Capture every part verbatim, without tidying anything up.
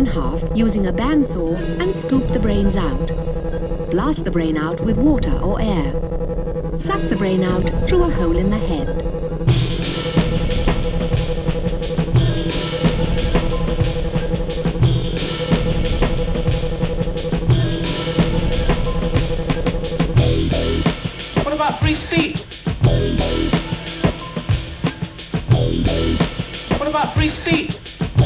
in half using a bandsaw and scoop the brains out. Blast the brain out with water or air. Suck the brain out through a hole in the head. What about free speech? What about free speech?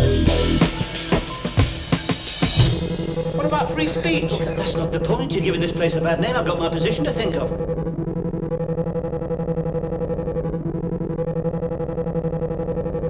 What about free speech? That's not the point. You're giving this place a bad name. I've got my position to think of.